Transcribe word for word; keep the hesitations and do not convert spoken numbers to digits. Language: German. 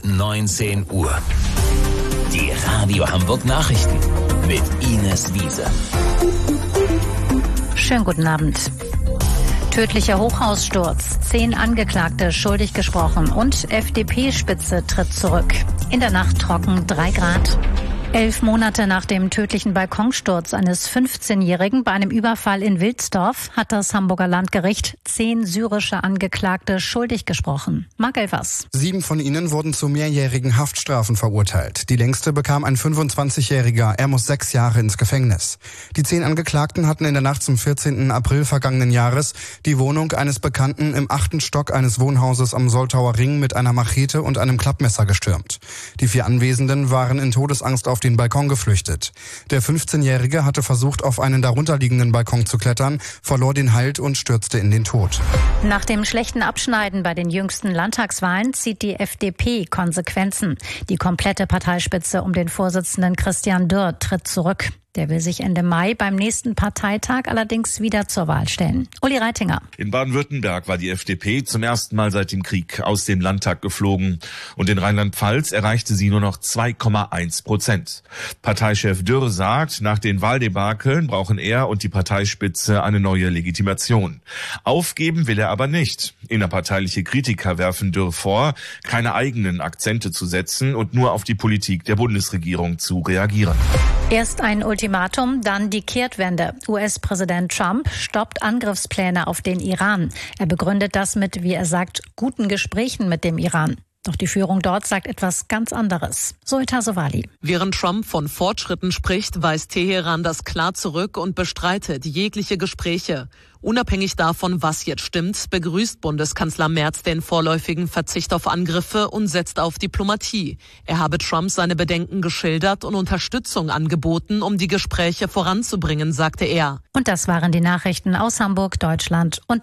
neunzehn Uhr. Die Radio Hamburg Nachrichten mit Ines Wiese. Schönen guten Abend. Tödlicher Hochhaussturz, zehn Angeklagte schuldig gesprochen und F D P-Spitze tritt zurück. In der Nacht trocken, drei Grad. Elf Monate nach dem tödlichen Balkonsturz eines fünfzehnjährigen bei einem Überfall in Wilsdorf hat das Hamburger Landgericht zehn syrische Angeklagte schuldig gesprochen. Marc Elvers. Sieben von ihnen wurden zu mehrjährigen Haftstrafen verurteilt. Die längste bekam ein fünfundzwanzigjähriger. Er muss sechs Jahre ins Gefängnis. Die zehn Angeklagten hatten in der Nacht zum vierzehnten April vergangenen Jahres die Wohnung eines Bekannten im achten Stock eines Wohnhauses am Soltauer Ring mit einer Machete und einem Klappmesser gestürmt. Die vier Anwesenden waren in Todesangst auf den Balkon geflüchtet. Der fünfzehnjährige hatte versucht, auf einen darunterliegenden Balkon zu klettern, verlor den Halt und stürzte in den Tod. Nach dem schlechten Abschneiden bei den jüngsten Landtagswahlen zieht die F D P Konsequenzen. Die komplette Parteispitze um den Vorsitzenden Christian Dürr tritt zurück. Der will sich Ende Mai beim nächsten Parteitag allerdings wieder zur Wahl stellen. Uli Reitinger. In Baden-Württemberg war die F D P zum ersten Mal seit dem Krieg aus dem Landtag geflogen. Und in Rheinland-Pfalz erreichte sie nur noch zwei Komma eins Prozent. Parteichef Dürr sagt, nach den Wahldebakeln brauchen er und die Parteispitze eine neue Legitimation. Aufgeben will er aber nicht. Innerparteiliche Kritiker werfen Dürr vor, keine eigenen Akzente zu setzen und nur auf die Politik der Bundesregierung zu reagieren. Erst ein Ultimatum, dann die Kehrtwende. U S-Präsident Trump stoppt Angriffspläne auf den Iran. Er begründet das mit, wie er sagt, guten Gesprächen mit dem Iran. Doch die Führung dort sagt etwas ganz anderes. Zoe Tassovali. Während Trump von Fortschritten spricht, weist Teheran das klar zurück und bestreitet jegliche Gespräche. Unabhängig davon, was jetzt stimmt, begrüßt Bundeskanzler Merz den vorläufigen Verzicht auf Angriffe und setzt auf Diplomatie. Er habe Trump seine Bedenken geschildert und Unterstützung angeboten, um die Gespräche voranzubringen, sagte er. Und das waren die Nachrichten aus Hamburg, Deutschland und